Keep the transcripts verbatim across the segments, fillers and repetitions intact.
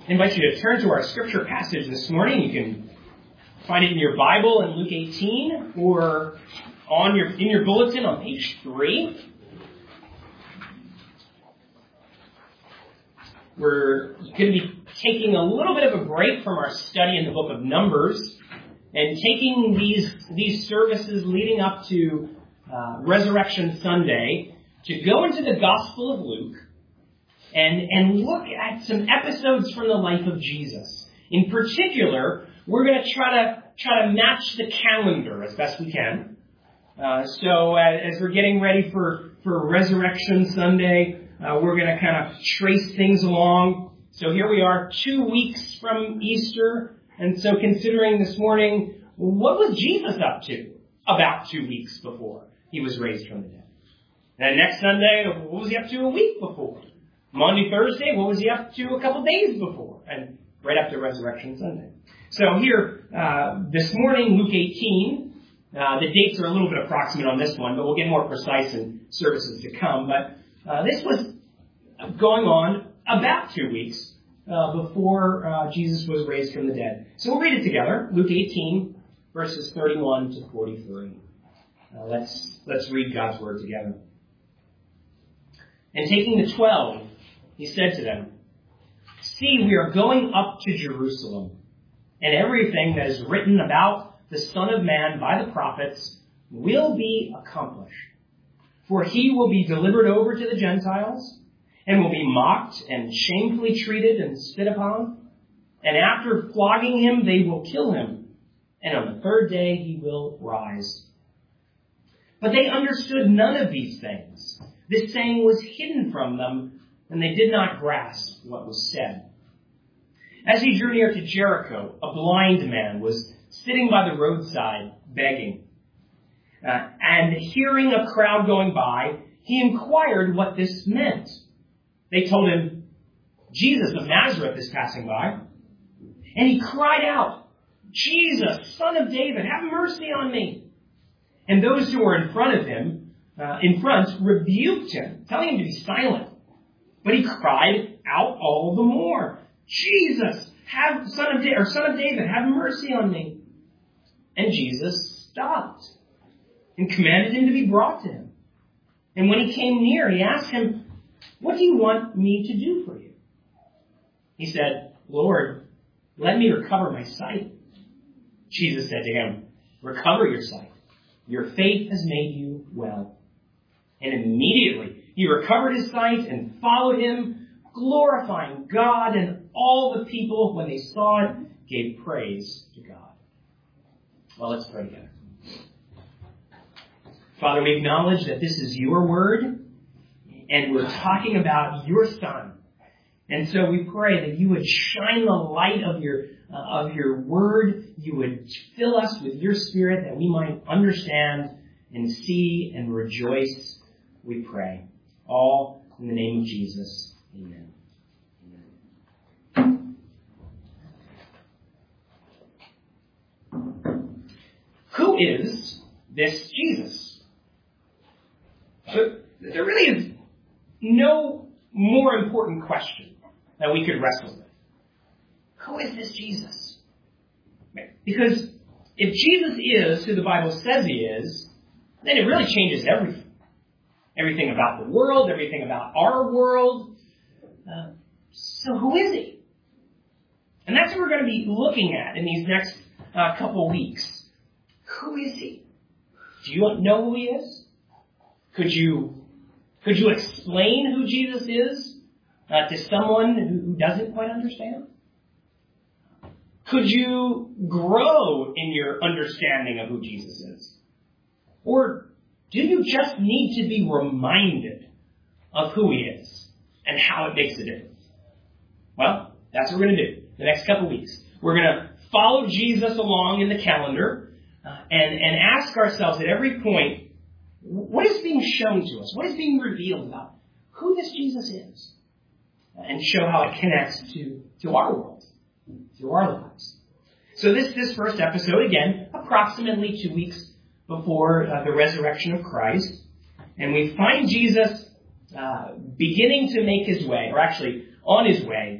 I invite you to turn to our scripture passage this morning. You can find it in your Bible in Luke eighteen or on your in your bulletin on page three. We're going to be taking a little bit of a break from our study in the book of Numbers and taking these, these services leading up to uh, Resurrection Sunday to go into the Gospel of Luke and, and look at some episodes from the life of Jesus. In particular, we're going to try to try to match the calendar as best we can. Uh, so uh, as we're getting ready for, for Resurrection Sunday, Uh, we're going to kind of trace things along. So here we are, two weeks from Easter. And so considering this morning, what was Jesus up to about two weeks before he was raised from the dead? And next Sunday, what was he up to a week before? Monday, Thursday, what was he up to a couple days before? And right after Resurrection Sunday. So here, uh, this morning, Luke eighteen, uh, the dates are a little bit approximate on this one, but we'll get more precise in services to come. But Uh, this was going on about two weeks uh, before uh, Jesus was raised from the dead. So we'll read it together. Luke eighteen, verses thirty-one to forty-three. Uh, let's let's read God's word together. And taking the twelve, he said to them, "See, we are going up to Jerusalem, and everything that is written about the Son of Man by the prophets will be accomplished. For he will be delivered over to the Gentiles, and will be mocked and shamefully treated and spit upon. And after flogging him, they will kill him. And on the third day he will rise." But they understood none of these things. This saying was hidden from them, and they did not grasp what was said. As he drew near to Jericho, a blind man was sitting by the roadside begging. Uh, and hearing a crowd going by, he inquired what this meant. They told him, "Jesus of Nazareth is passing by." And he cried out, "Jesus, Son of David, have mercy on me." And those who were in front of him, uh, in front, rebuked him, telling him to be silent. But he cried out all the more, "Jesus, have Son of David, or Son of David, have mercy on me." And Jesus stopped and commanded him to be brought to him. And when he came near, he asked him, "What do you want me to do for you?" He said, "Lord, let me recover my sight." Jesus said to him, "Recover your sight. Your faith has made you well." And immediately he recovered his sight and followed him, glorifying God, and all the people, when they saw it, gave praise to God. Well, let's pray together. Father, we acknowledge that this is your word, and we're talking about your Son. And so we pray that you would shine the light of your uh, of your word. You would fill us with your Spirit that we might understand and see and rejoice, we pray. All in the name of Jesus. Amen. Amen. Who is this Jesus? But there really is no more important question that we could wrestle with. Who is this Jesus? Because if Jesus is who the Bible says he is, then it really changes everything. Everything about the world, everything about our world. Uh, so who is he? And that's what we're going to be looking at in these next uh, couple weeks. Who is he? Do you know who he is? Could you, could you explain who Jesus is uh, to someone who doesn't quite understand? Could you grow in your understanding of who Jesus is? Or do you just need to be reminded of who he is and how it makes a difference? Well, that's what we're going to do the next couple weeks. We're going to follow Jesus along in the calendar uh, and, and ask ourselves at every point, what is being shown to us? What is being revealed about who this Jesus is? And show how it connects to, to our world, to our lives. So this, this first episode, again, approximately two weeks before uh, the resurrection of Christ. And we find Jesus uh, beginning to make his way, or actually on his way,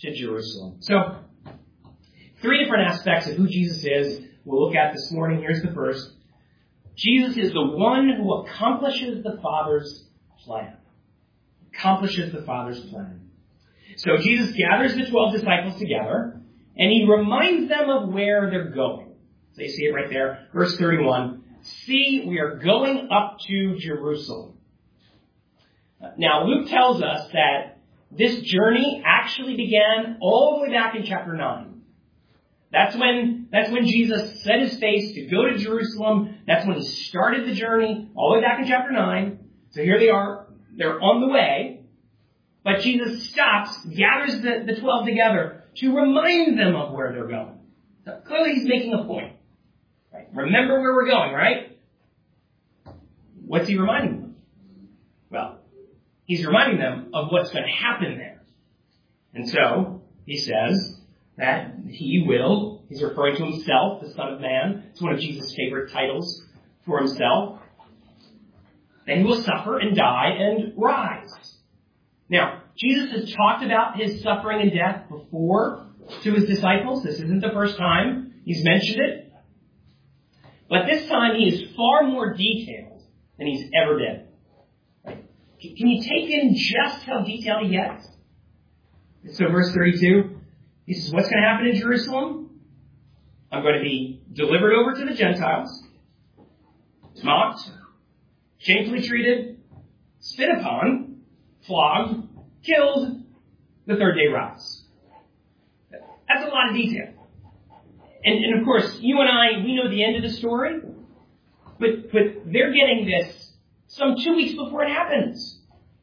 to Jerusalem. So, three different aspects of who Jesus is we'll look at this morning. Here's the first. Jesus is the one who accomplishes the Father's plan. Accomplishes the Father's plan. So Jesus gathers the twelve disciples together, and he reminds them of where they're going. So you see it right there, verse thirty-one. See, we are going up to Jerusalem. Now, Luke tells us that this journey actually began all the way back in chapter nine. That's when, that's when Jesus set his face to go to Jerusalem. That's when he started the journey, all the way back in chapter nine. So here they are. They're on the way. But Jesus stops, gathers the, the twelve together to remind them of where they're going. So clearly he's making a point. Right? Remember where we're going, right? What's he reminding them? Well, he's reminding them of what's going to happen there. And so, he says that he will, he's referring to himself, the Son of Man. It's one of Jesus' favorite titles for himself. That he will suffer and die and rise. Now, Jesus has talked about his suffering and death before to his disciples. This isn't the first time he's mentioned it. But this time he is far more detailed than he's ever been. Right? Can you take in just how detailed he gets? So verse thirty-two, he says, what's going to happen in Jerusalem? I'm going to be delivered over to the Gentiles, mocked, shamefully treated, spit upon, flogged, killed, the third day rise. That's a lot of detail. And, and of course, you and I, we know the end of the story, but, but they're getting this some two weeks before it happens.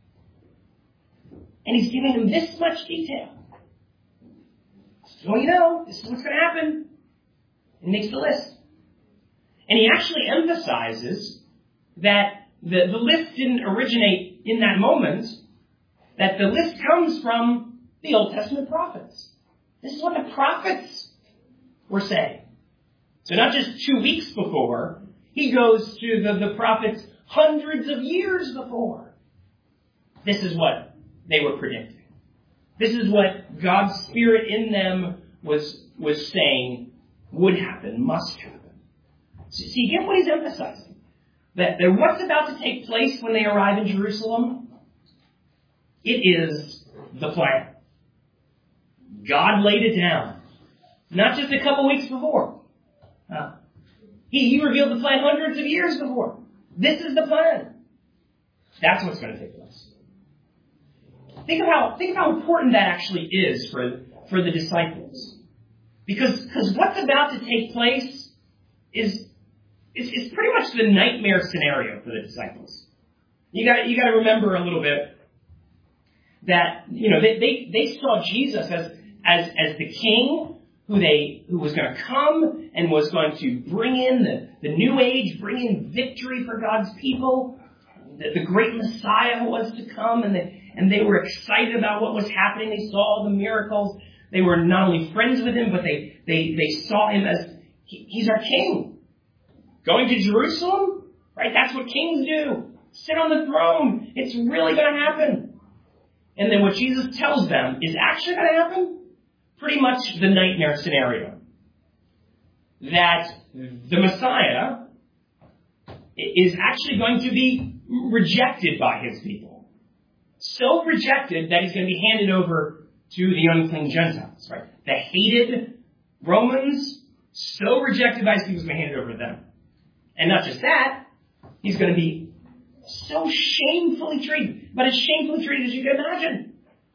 And he's giving them this much detail. So you know, this is what's going to happen. And makes the list. And he actually emphasizes that the, the list didn't originate in that moment, that the list comes from the Old Testament prophets. This is what the prophets were saying. So not just two weeks before, he goes to the, the prophets hundreds of years before. This is what they were predicting. This is what God's Spirit in them was, was saying would happen, must happen. So, so you get what he's emphasizing. That, that what's about to take place when they arrive in Jerusalem, it is the plan. God laid it down. Not just a couple weeks before. Uh, he, he revealed the plan hundreds of years before. This is the plan. That's what's going to take place. Think of how, think of how important that actually is for, for the disciples. Because, because what's about to take place is, is, is pretty much the nightmare scenario for the disciples. You got, you got to remember a little bit that, you know, they, they, they saw Jesus as, as, as the king who they, who was going to come and was going to bring in the, the new age, bring in victory for God's people. The, the great Messiah was to come, and the, And they were excited about what was happening. They saw all the miracles. They were not only friends with him, but they, they, they saw him as, he, he's our king. Going to Jerusalem, right? That's what kings do. Sit on the throne. It's really going to happen. And then what Jesus tells them is actually going to happen. Pretty much the nightmare scenario. That the Messiah is actually going to be rejected by his people. So rejected that he's going to be handed over to the unclean Gentiles, right? The hated Romans, so rejected by his people, he's going to be handed over to them. And not just that, he's going to be so shamefully treated, but as shamefully treated as you can imagine.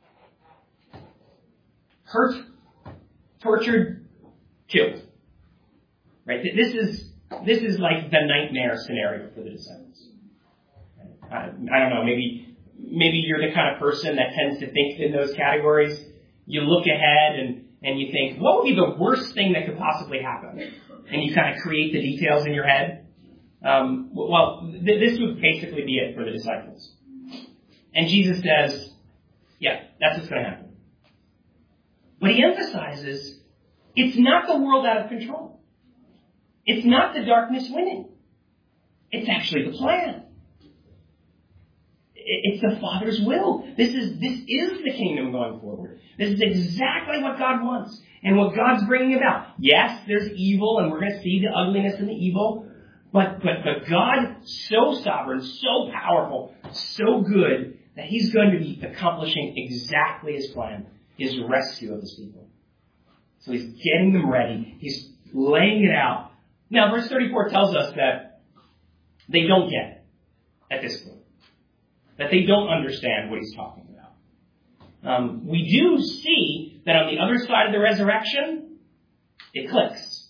Hurt, tortured, killed. Right? This is, this is like the nightmare scenario for the disciples. I, I don't know, maybe Maybe you're the kind of person that tends to think in those categories. You look ahead and, and you think, what would be the worst thing that could possibly happen? And you kind of create the details in your head. Um, well, th- this would basically be it for the disciples. And Jesus says, yeah, that's what's going to happen. But he emphasizes, it's not the world out of control. It's not the darkness winning. It's actually the plan. It's the Father's will. This is, this is the kingdom going forward. This is exactly what God wants and what God's bringing about. Yes, there's evil, and we're going to see the ugliness and the evil, but, but, but God, so sovereign, so powerful, so good, that He's going to be accomplishing exactly His plan, His rescue of His people. So He's getting them ready. He's laying it out. Now, verse thirty-four tells us that they don't get it at this point. That they don't understand what He's talking about. Um, we do see that on the other side of the resurrection, it clicks.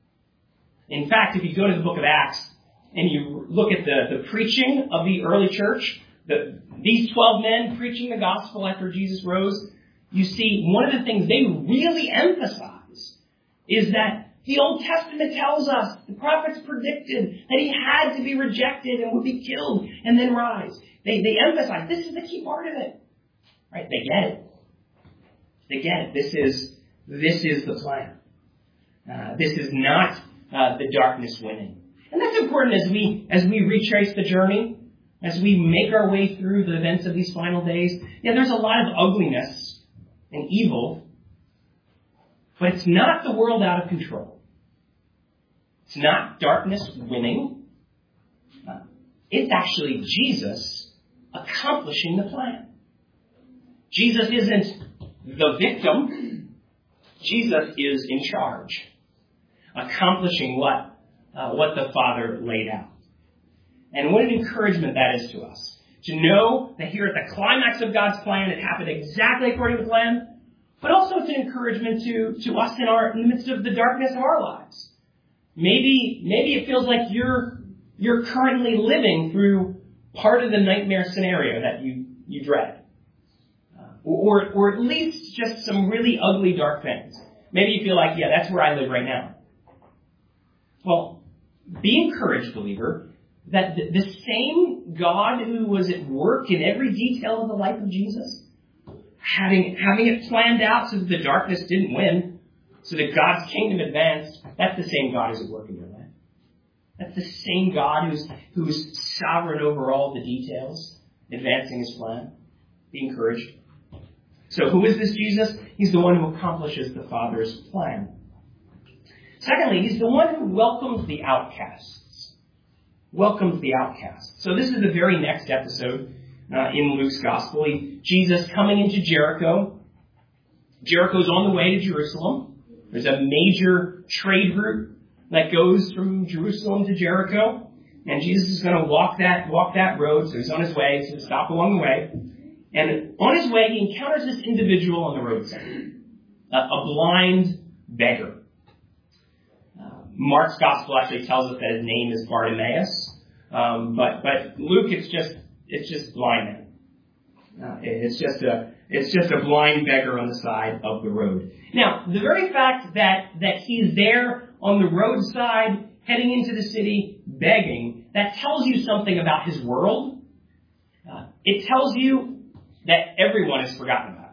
In fact, if you go to the book of Acts and you look at the, the preaching of the early church, the, these twelve men preaching the gospel after Jesus rose, you see one of the things they really emphasize is that the Old Testament tells us, the prophets predicted that He had to be rejected and would be killed and then rise. They, they emphasize this is the key part of it. Right? They get it. They get it. This is, this is the plan. Uh, this is not uh, the darkness winning. And that's important as we, as we retrace the journey, as we make our way through the events of these final days. Yeah, there's a lot of ugliness and evil, but it's not the world out of control. It's not darkness winning. Uh, it's actually Jesus accomplishing the plan. Jesus isn't the victim. Jesus is in charge, accomplishing what, uh, what the Father laid out. And what an encouragement that is to us. To know that here at the climax of God's plan, it happened exactly according to the plan, but also it's an encouragement to, to us in, our, in the midst of the darkness of our lives. Maybe, maybe it feels like you're, you're currently living through part of the nightmare scenario that you, you dread. Uh, or, or at least just some really ugly, dark things. Maybe you feel like, yeah, that's where I live right now. Well, be encouraged, believer, that the, the same God who was at work in every detail of the life of Jesus, having, having it planned out so that the darkness didn't win, so that God's kingdom advanced, that's the same God who's at work in your life. That's the same God who's, who's sovereign over all the details, advancing His plan. Be encouraged. So who is this Jesus? He's the one who accomplishes the Father's plan. Secondly, He's the one who welcomes the outcasts. Welcomes the outcasts. So this is the very next episode uh, in Luke's Gospel. He, Jesus coming into Jericho. Jericho's on the way to Jerusalem. There's a major trade route that goes from Jerusalem to Jericho. And Jesus is going to walk that, walk that road. So He's on His way. He's going to stop along the way. And on His way, He encounters this individual on the roadside. A, a blind beggar. Uh, Mark's Gospel actually tells us that his name is Bartimaeus. Um, but, but Luke, it's just, it's just blind man. Uh, it's just a, it's just a blind beggar on the side of the road. Now, the very fact that, that he's there on the roadside, heading into the city, begging, that tells you something about his world. Uh, it tells you that everyone is forgotten about.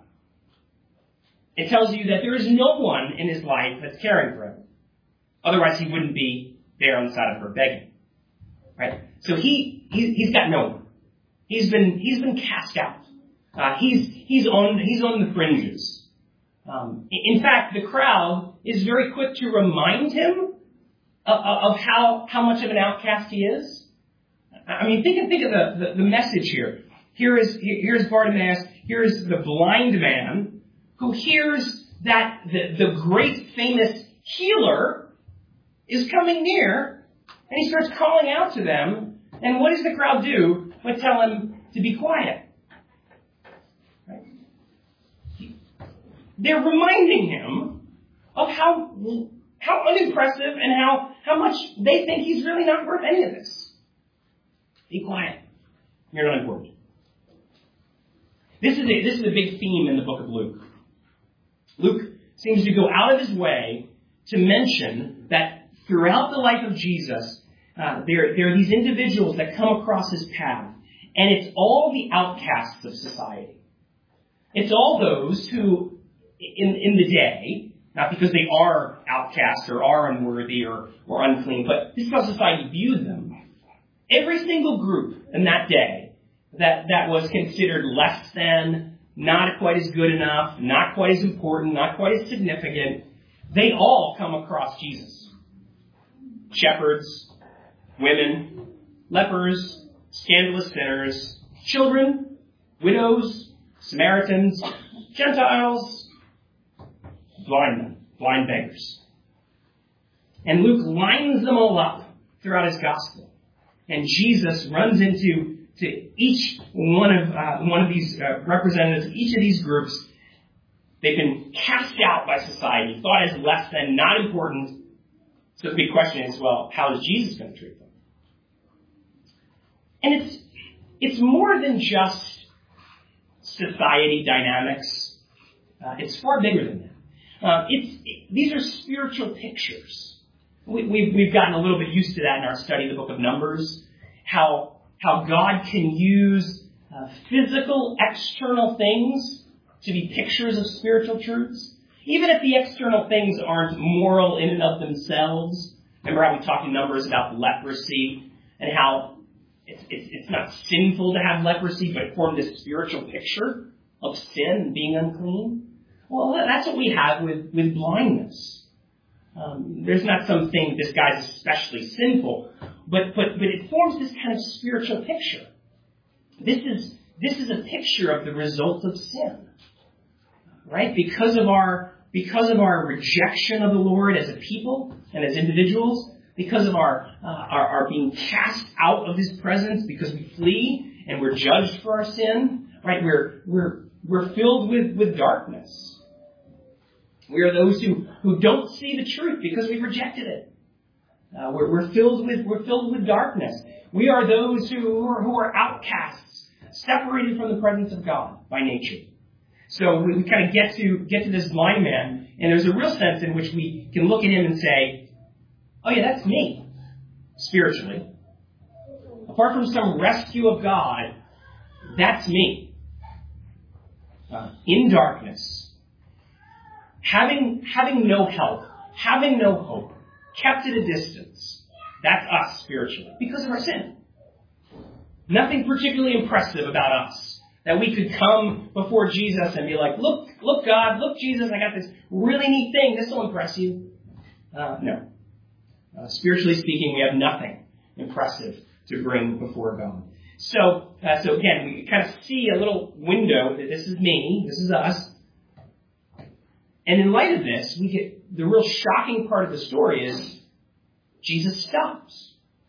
It tells you that there is no one in his life that's caring for him. Otherwise, he wouldn't be there on the side of her begging. Right? So he, he he's got no one. He's been he's been cast out. Uh, he's he's on he's on the fringes. Um, in fact, the crowd is very quick to remind him of, of how how much of an outcast he is. I mean, think think of the, the, the message here. Here is here's Bartimaeus. Here's the blind man who hears that the, the great famous healer is coming near, and he starts calling out to them. And what does the crowd do but tell him to be quiet? Right? They're reminding him of how how unimpressive and how, how much they think he's really not worth any of this. Be quiet. You're not important. This is a, this is a big theme in the book of Luke. Luke seems to go out of his way to mention that throughout the life of Jesus, uh, there, there are these individuals that come across his path, and it's all the outcasts of society. It's all those who, in, in the day, not because they are outcasts or are unworthy or, or unclean, but this is how society views them. Every single group in that day that, that was considered less than, not quite as good enough, not quite as important, not quite as significant, they all come across Jesus. Shepherds, women, lepers, scandalous sinners, children, widows, Samaritans, Gentiles, blind men, blind beggars. And Luke lines them all up throughout his gospel. And Jesus runs into to each one of uh, one of these uh, representatives of each of these groups. They've been cast out by society, thought as less than, not important. So the big question is, well, how is Jesus going to treat them? And it's it's more than just society dynamics. Uh, it's far bigger than that. Uh, it's it, these are spiritual pictures. We, we've we've gotten a little bit used to that in our study of the book of Numbers. How how God can use uh, physical external things to be pictures of spiritual truths, even if the external things aren't moral in and of themselves. Remember how we talked in Numbers about leprosy and how it's, it's, it's not sinful to have leprosy, but it formed this spiritual picture of sin and being unclean. Well, that's what we have with, with blindness. Um, there's not something this guy's especially sinful, but, but, but it forms this kind of spiritual picture. This is, this is a picture of the result of sin. Right? Because of our, because of our rejection of the Lord as a people and as individuals, because of our, uh, our, our being cast out of His presence, because we flee and we're judged for our sin, right? We're, we're, we're filled with, with darkness. We are those who, who don't see the truth because we've rejected it. Uh, we're, we're filled with, we're filled with darkness. We are those who are, who are outcasts, separated from the presence of God by nature. So we, we kind of get to get to this blind man, and there's a real sense in which we can look at him and say, oh yeah, that's me, spiritually. Apart from some rescue of God, that's me. Uh, in darkness, having having no help, having no hope, kept at a distance. That's us spiritually, because of our sin. Nothing particularly impressive about us. That we could come before Jesus and be like, look, look, God, look, Jesus, I got this really neat thing. This will impress you. Uh, no. Uh, spiritually speaking, we have nothing impressive to bring before God. So, uh, so again, we kind of see a little window that this is me, this is us. And in light of this, we get the real shocking part of the story is Jesus stops.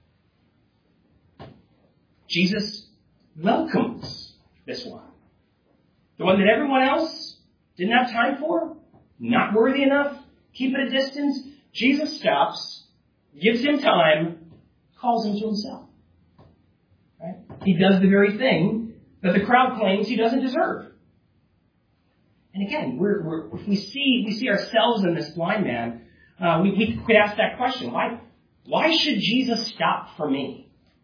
Jesus welcomes this one. The one that everyone else didn't have time for, not worthy enough, keep at a distance. Jesus stops, gives him time, calls him to himself. Right? He does the very thing that the crowd claims he doesn't deserve. And again, we're, we're, if we see we see ourselves in this blind man, uh, we, we could ask that question: Why? Why should Jesus stop for me?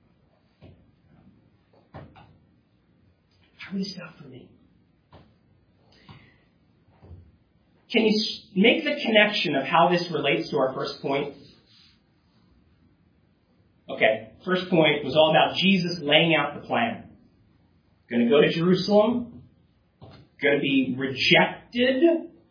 Why would he stop for me? Can you make the connection of how this relates to our first point? Okay, first point was all about Jesus laying out the plan. Going to go to Jerusalem. Going to be rejected.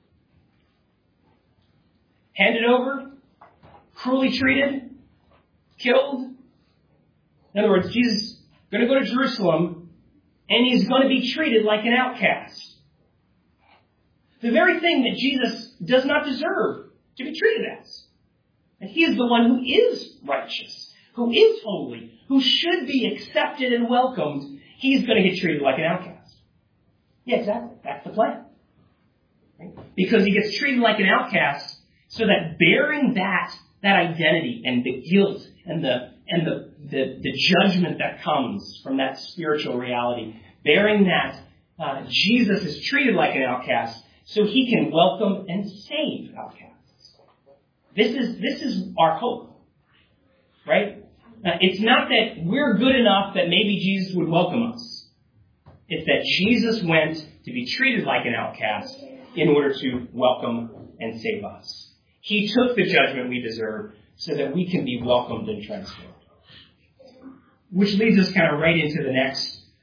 Handed over. Cruelly treated. Killed. In other words, Jesus is going to go to Jerusalem, and he's going to be treated like an outcast. The very thing that Jesus does not deserve to be treated as. And he is the one who is righteous, who is holy, who should be accepted and welcomed. He's going to get treated like an outcast. Yeah, exactly. That's the plan. Right? Because he gets treated like an outcast so that bearing that, that identity and the guilt and the and the, the, the judgment that comes from that spiritual reality, bearing that, uh, Jesus is treated like an outcast so he can welcome and save outcasts. This is, this is our hope. Right? Uh, it's not that we're good enough that maybe Jesus would welcome us. It's that Jesus went to be treated like an outcast in order to welcome and save us. He took the judgment we deserve so that we can be welcomed and transformed. Which leads us kind of right into the next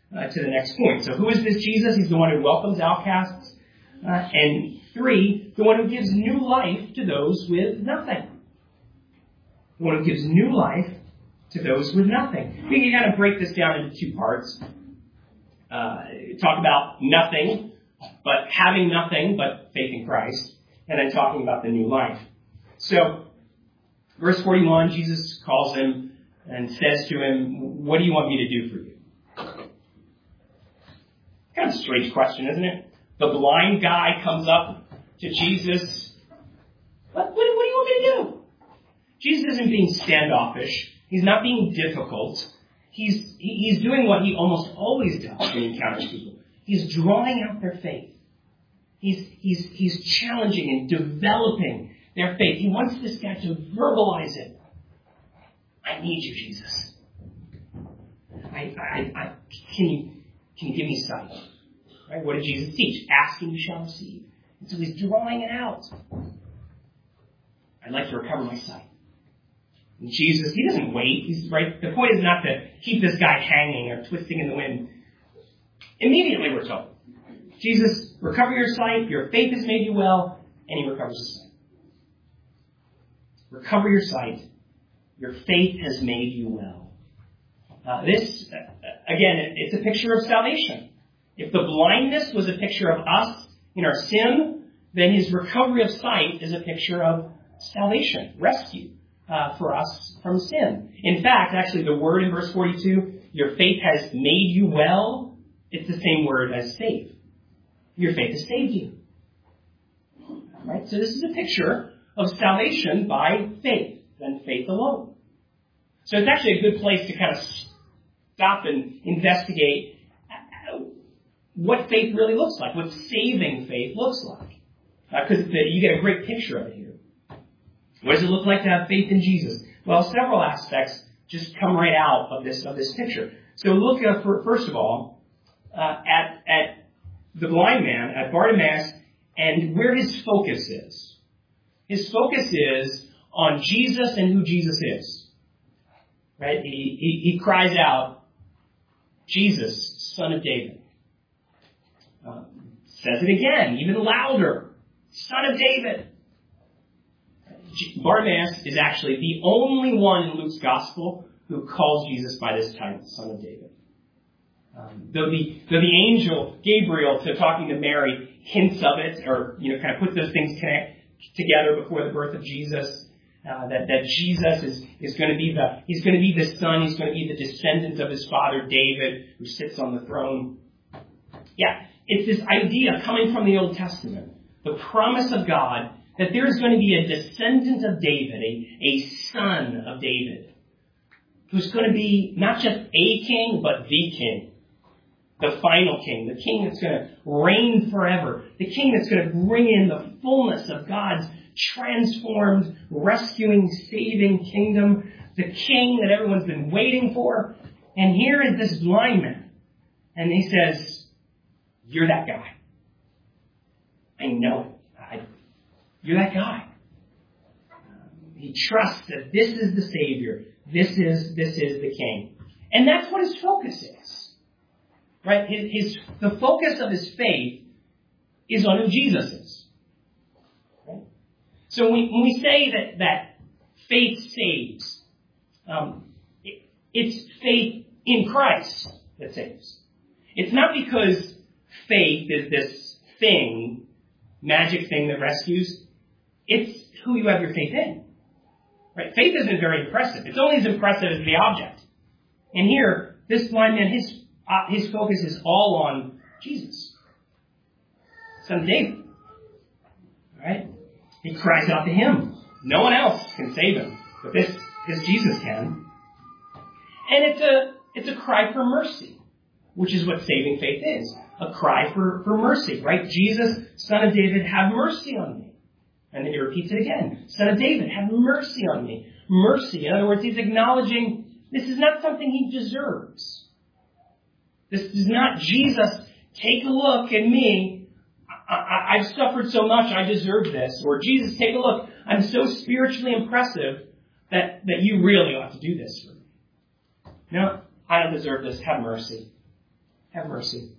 uh, to the next point. So who is this Jesus? He's the one who welcomes outcasts. Uh, and three, the one who gives new life to those with nothing. The one who gives new life to those with nothing. We can kind of break this down into two parts. Uh, talk about nothing, but having nothing but faith in Christ, and then talking about the new life. So, verse forty-one, Jesus calls him and says to him, what do you want me to do for you? Kind of a strange question, isn't it? The blind guy comes up to Jesus. What, what, what do you want me to do? Jesus isn't being standoffish. He's not being difficult. He's, he's doing what he almost always does when he encounters people. He's drawing out their faith. He's, he's, he's challenging and developing their faith. He wants this guy to verbalize it. I need you, Jesus. I, I, I, can you, can you give me sight? Right? What did Jesus teach? Ask and you shall receive. And so he's drawing it out. I'd like to recover my sight. And Jesus, he doesn't wait. He's right. The point is not to keep this guy hanging or twisting in the wind. Immediately we're told, Jesus, recover your sight. Your faith has made you well. And he recovers his sight. Recover your sight. Your faith has made you well. Uh, this, uh, again, it's a picture of salvation. If the blindness was a picture of us in our sin, then his recovery of sight is a picture of salvation, rescue uh, for us from sin. In fact, actually, the word in verse forty-two, your faith has made you well, it's the same word as save. Your faith has saved you. Right? So this is a picture of salvation by faith, and faith alone. So it's actually a good place to kind of stop and investigate what faith really looks like, what saving faith looks like. Because uh, you get a great picture of it here. What does it look like to have faith in Jesus? Well, several aspects just come right out of this of this picture. So look, uh, for, first of all, uh, at, at the blind man, at Bartimaeus, and where his focus is. His focus is on Jesus and who Jesus is. Right? He, he, he cries out, Jesus, Son of David. Uh, says it again, even louder. Son of David. Bartimaeus is actually the only one in Luke's gospel who calls Jesus by this title, Son of David. Um, though, the, though the angel Gabriel, to talking to Mary, hints of it, or you know, kind of puts those things connect, together before the birth of Jesus, uh, that, that Jesus is, is going to be the he's going to be the son, he's going to be the descendant of his father David, who sits on the throne. Yeah. It's this idea coming from the Old Testament, the promise of God that there's going to be a descendant of David, a, a son of David, who's going to be not just a king, but the king, the final king, the king that's going to reign forever, the king that's going to bring in the fullness of God's transformed, rescuing, saving kingdom, the king that everyone's been waiting for. And here is this blind man, and he says, you're that guy. I know it. I, you're that guy. He trusts that this is the Savior. This is this is the King. And that's what his focus is. Right? His, his the focus of his faith is on who Jesus is. Right? So when we, when we say that, that faith saves, um, it, it's faith in Christ that saves. It's not because faith is this thing, magic thing that rescues. It's who you have your faith in. Right? Faith isn't very impressive. It's only as impressive as the object. And here, this blind man, his uh, his focus is all on Jesus, Son of David. Right? He cries out to him. No one else can save him, but this this Jesus can. And it's a it's a cry for mercy, which is what saving faith is. A cry for, for mercy, right? Jesus, Son of David, have mercy on me. And then he repeats it again. Son of David, have mercy on me. Mercy. In other words, he's acknowledging this is not something he deserves. This is not Jesus, take a look at me. I, I, I've suffered so much, I deserve this. Or Jesus, take a look. I'm so spiritually impressive that, that you really ought to do this for me. No, I don't deserve this. Have mercy. have mercy.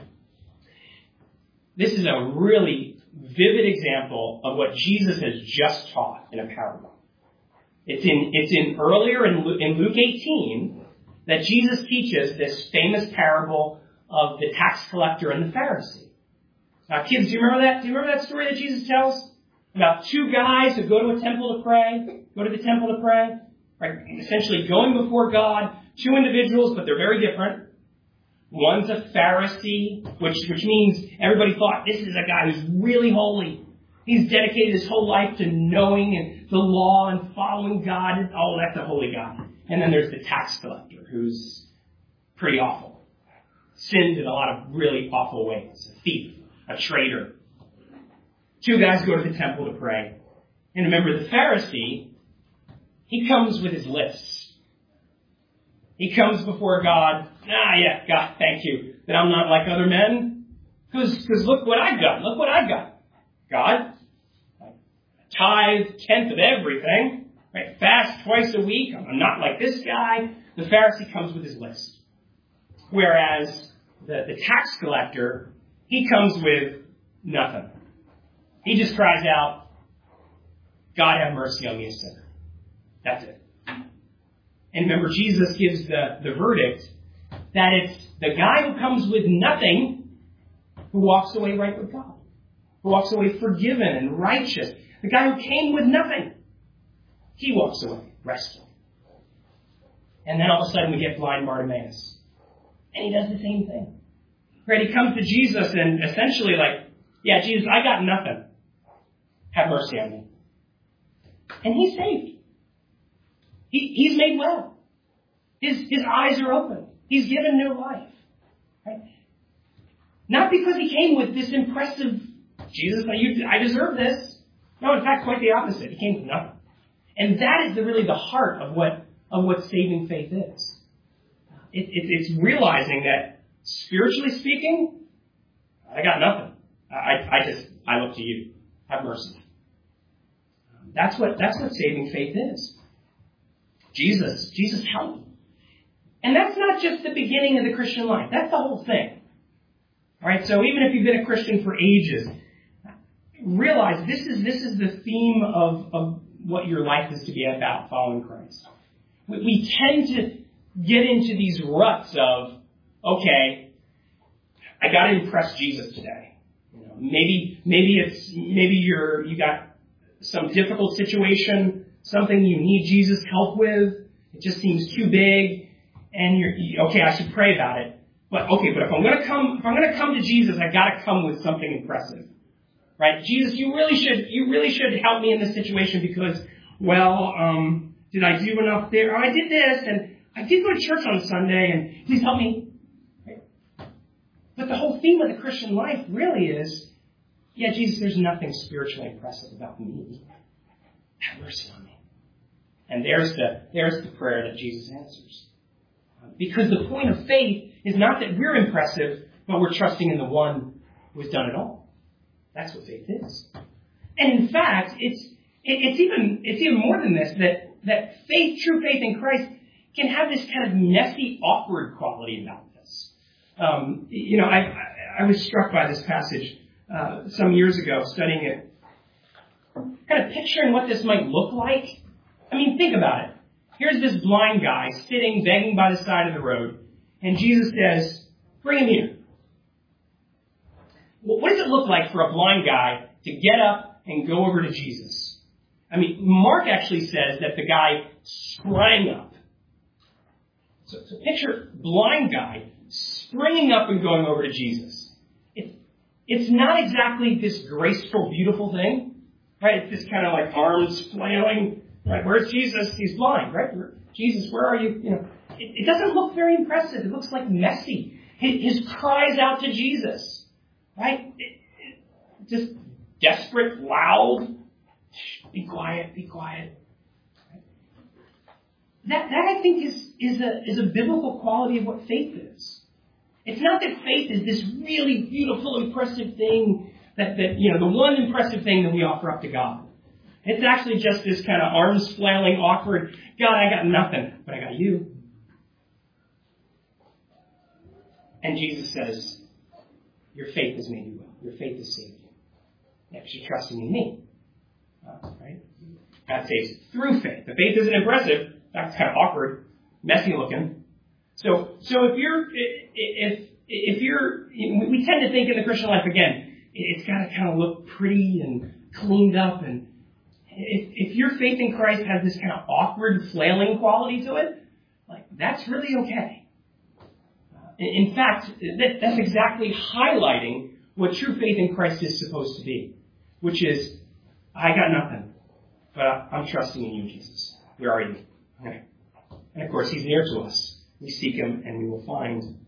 This is a really vivid example of what Jesus has just taught in a parable. It's in, it's in earlier in Luke, in Luke eighteen that Jesus teaches this famous parable of the tax collector and the Pharisee. Now, kids, do you remember that? Do you remember that story that Jesus tells? About two guys who go to a temple to pray, go to the temple to pray, right? Essentially going before God, two individuals, but they're very different. One's a Pharisee, which, which means everybody thought this is a guy who's really holy. He's dedicated his whole life to knowing and the law and following God. Oh, that's a holy guy. And then there's the tax collector, who's pretty awful. Sinned in a lot of really awful ways. A thief, a traitor. Two guys go to the temple to pray. And remember, the Pharisee, he comes with his lists. He comes before God. Ah, yeah, God, thank you that I'm not like other men. Because look what I've got. Look what I've got. God, I tithe, tenth of everything. Right? Fast twice a week. I'm not like this guy. The Pharisee comes with his list. Whereas the, the tax collector, he comes with nothing. He just cries out, God have mercy on me, a sinner. That's it. And remember, Jesus gives the, the verdict that it's the guy who comes with nothing who walks away right with God, who walks away forgiven and righteous. The guy who came with nothing, he walks away restful. And then all of a sudden we get blind Bartimaeus. And he does the same thing. Right? He comes to Jesus and essentially like, yeah, Jesus, I got nothing. Have mercy on me. And he's saved. He, he's made well. His, his eyes are open. He's given new life. Right? Not because he came with this impressive, Jesus, you, I deserve this. No, in fact, quite the opposite. He came with nothing. And that is the, really the heart of what, of what saving faith is. It, it, it's realizing that, spiritually speaking, I got nothing. I, I just, I look to you. Have mercy. That's what, that's what saving faith is. Jesus, Jesus helped. And that's not just the beginning of the Christian life. That's the whole thing. All right. So even if you've been a Christian for ages, realize this is this is the theme of, of what your life is to be about, following Christ. We, we tend to get into these ruts of, okay, I got to impress Jesus today. You know, maybe maybe it's maybe you're you got some difficult situation, something you need Jesus' help with. It just seems too big, and you're okay. I should pray about it. But okay, but if I'm going to come, if I'm going to come to Jesus, I got to come with something impressive, right? Jesus, you really should, you really should help me in this situation because, well, um, did I do enough there? Oh, I did this, and I did go to church on Sunday, and please help me. Right? But the whole theme of the Christian life really is, yeah, Jesus, there's nothing spiritually impressive about me. Have mercy on me. And there's the there's the prayer that Jesus answers. Because the point of faith is not that we're impressive, but we're trusting in the one who has done it all. That's what faith is. And in fact, it's it, it's even it's even more than this, that, that faith, true faith in Christ, can have this kind of messy, awkward quality about this. Um, you know, I, I was struck by this passage uh, some years ago, studying it, kind of picturing what this might look like. I mean, think about it. Here's this blind guy sitting, begging by the side of the road. And Jesus says, bring him here. Well, what does it look like for a blind guy to get up and go over to Jesus? I mean, Mark actually says that the guy sprang up. So, so picture blind guy springing up and going over to Jesus. It, it's not exactly this graceful, beautiful thing, right? It's this kind of like arms flailing. Right, where's Jesus? He's blind, right? Jesus, where are you? You know, it, it doesn't look very impressive. It looks like messy. His, his cries out to Jesus, right? It, it, just desperate, loud. Be quiet, be quiet. Right? That that I think is is a is a biblical quality of what faith is. It's not that faith is this really beautiful, impressive thing that that you know the one impressive thing that we offer up to God. It's actually just this kind of arms flailing, awkward, God, I got nothing, but I got you. And Jesus says, your faith has made you well. Your faith has saved you. Yeah, because you're trusting in me. Uh, right? God saves through faith. The faith isn't impressive. That's kind of awkward, messy looking. So, so if you're, if, if you're, we tend to think in the Christian life, again, it's got to kind of look pretty and cleaned up. And if, if your faith in Christ has this kind of awkward, flailing quality to it, like, that's really okay. Uh, in fact, that, that's exactly highlighting what true faith in Christ is supposed to be, which is, I got nothing, but I'm trusting in you, Jesus. Where are you? Okay. And of course, he's near to us. We seek him and we will find.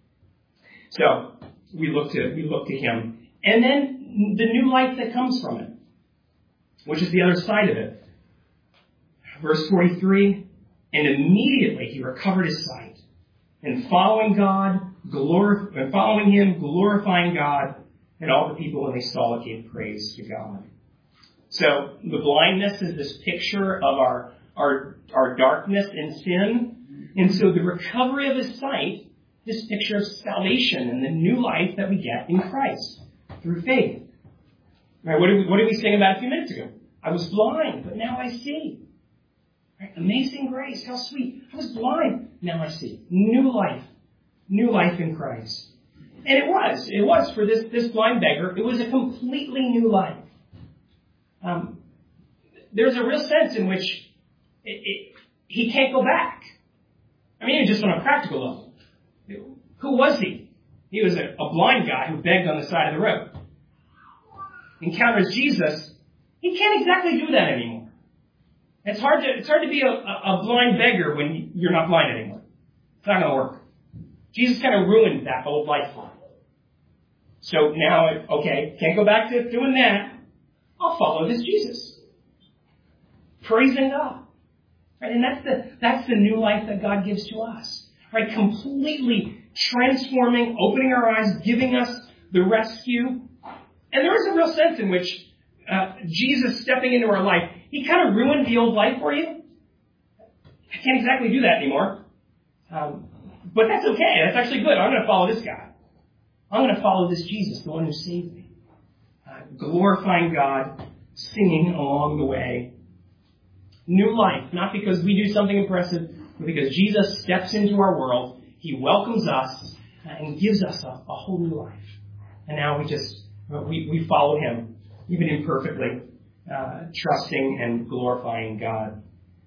So we look to, we look to him. And then the new life that comes from it, which is the other side of it. Verse forty-three, and immediately he recovered his sight, and following God, glor- and following him, glorifying God, and all the people when they saw it gave praise to God. So the blindness is this picture of our, our, our darkness and sin. And so the recovery of his sight, this picture of salvation and the new life that we get in Christ through faith. Right, what, did we, what did we sing about a few minutes ago? I was blind, but now I see. Right, amazing grace, how sweet. I was blind, now I see. New life. New life in Christ. And it was. It was for this, this blind beggar. It was a completely new life. Um, there's a real sense in which it, it, he can't go back. I mean, just on a practical level. Who was he? He was a, a blind guy who begged on the side of the road. Encounters Jesus. He can't exactly do that anymore. It's hard to it's hard to be a, a, a blind beggar when you're not blind anymore. It's not going to work. Jesus kind of ruined that old life for him. So now, okay, can't go back to doing that. I'll follow this Jesus. Praising God. Right? And that's the, that's the new life that God gives to us. Right? Completely transforming, opening our eyes, giving us the rescue. And there is a real sense in which uh, Jesus stepping into our life, he kind of ruined the old life for you. I can't exactly do that anymore. Um, but that's okay. That's actually good. I'm going to follow this guy. I'm going to follow this Jesus, the one who saved me. Uh, glorifying God, singing along the way. New life, not because we do something impressive, but because Jesus steps into our world. He welcomes us uh, and gives us a, a whole new life. And now we just, uh, we, we follow him, even imperfectly, uh, trusting and glorifying God.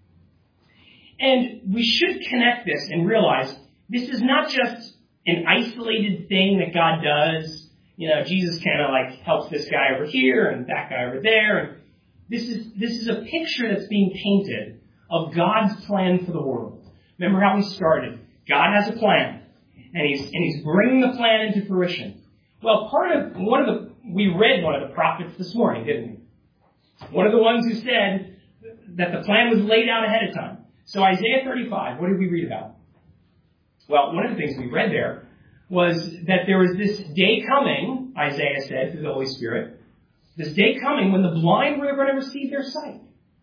And we should connect this and realize this is not just an isolated thing that God does. You know, Jesus kind of like helps this guy over here and that guy over there. And this is, this is a picture that's being painted of God's plan for the world. Remember how we started. God has a plan. And he's, and he's bringing the plan into fruition. Well, part of, one of the, we read one of the prophets this morning, didn't we? One of the ones who said that the plan was laid out ahead of time. So Isaiah thirty-five, what did we read about? Well, one of the things we read there was that there was this day coming, Isaiah said through the Holy Spirit, this day coming when the blind were going to receive their sight.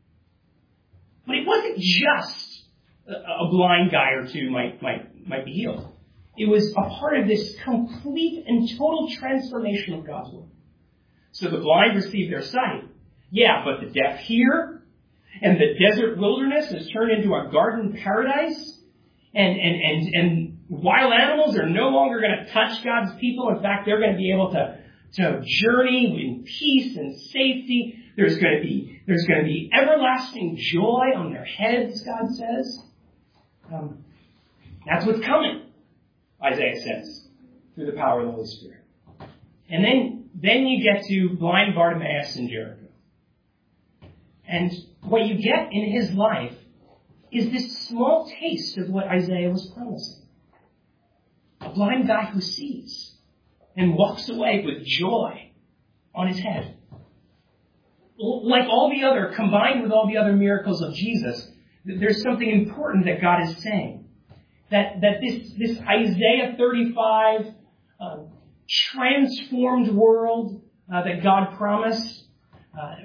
But it wasn't just a blind guy or two might, might, might be healed. It was a part of this complete and total transformation of God's work. So the blind receive their sight. Yeah, but the deaf hear, and the desert wilderness is turned into a garden paradise, and, and, and, and wild animals are no longer going to touch God's people. In fact, they're going to be able to, to journey in peace and safety. There's going to be, there's going to be everlasting joy on their heads, God says. Um, that's what's coming, Isaiah says, through the power of the Holy Spirit. And then, then you get to blind Bartimaeus in Jericho. And what you get in his life is this small taste of what Isaiah was promising. A blind guy who sees and walks away with joy on his head. Like all the other, combined with all the other miracles of Jesus, there's something important that God is saying. That, that this, this Isaiah thirty-five uh, transformed world uh, that God promised, uh,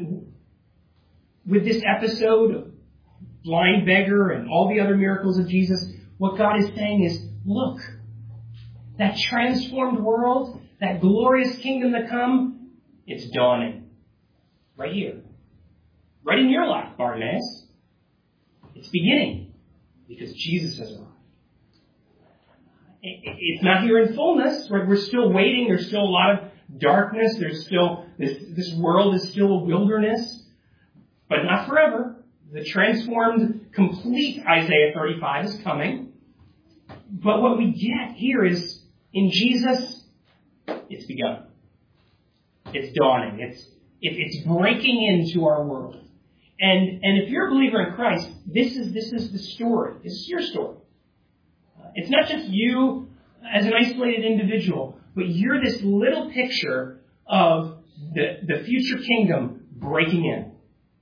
with this episode of blind beggar and all the other miracles of Jesus, what God is saying is, look, that transformed world, that glorious kingdom to come, it's dawning. Right here. Right in your life, Bartimaeus. It's beginning because Jesus has arrived. It's not here in fullness. We're still waiting. There's still a lot of darkness. There's still, this, this world is still a wilderness. But not forever. The transformed, complete Isaiah thirty-five is coming. But what we get here is, in Jesus, it's begun. It's dawning. It's, it, it's breaking into our world. And, and if you're a believer in Christ, this is, this is the story. This is your story. Uh, it's not just you as an isolated individual, but you're this little picture of the, the future kingdom breaking in.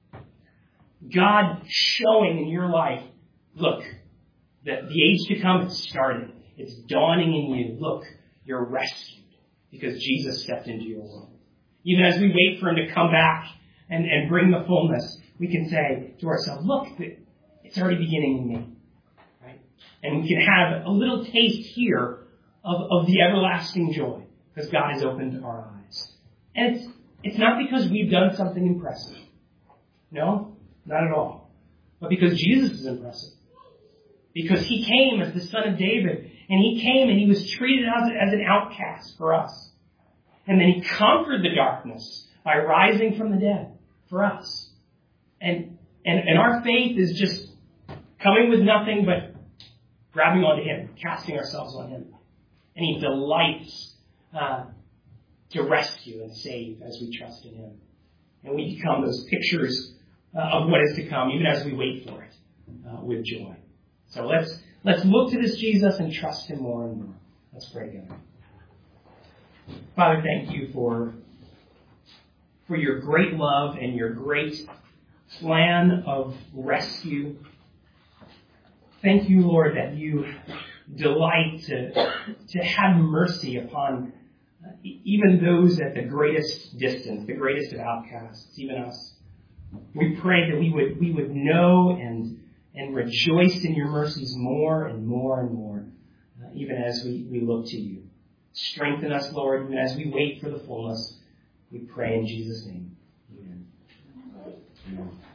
God showing in your life, look, the, the age to come has started. It's dawning in you. Look, you're rescued because Jesus stepped into your world. Even as we wait for him to come back and, and bring the fullness, we can say to ourselves, look, it's already beginning in me. Right? And we can have a little taste here of, of the everlasting joy because God has opened our eyes. And it's, it's not because we've done something impressive. No, not at all. But because Jesus is impressive. Because he came as the son of David. And he came and he was treated as, as an outcast for us. And then he conquered the darkness by rising from the dead for us. And, and, and our faith is just coming with nothing but grabbing onto him, casting ourselves on him. And he delights uh, to rescue and save as we trust in him. And we become those pictures uh, of what is to come, even as we wait for it uh, with joy. So let's let's look to this Jesus and trust him more and more. Let's pray together. Father, thank you for, for your great love and your great plan of rescue. Thank you, Lord, that you delight to, to have mercy upon even those at the greatest distance, the greatest of outcasts, even us. We pray that we would we would know and and rejoice in your mercies more and more and more, uh, even as we, we look to you. Strengthen us, Lord, even as we wait for the fullness. We pray in Jesus' name. Amen. Amen.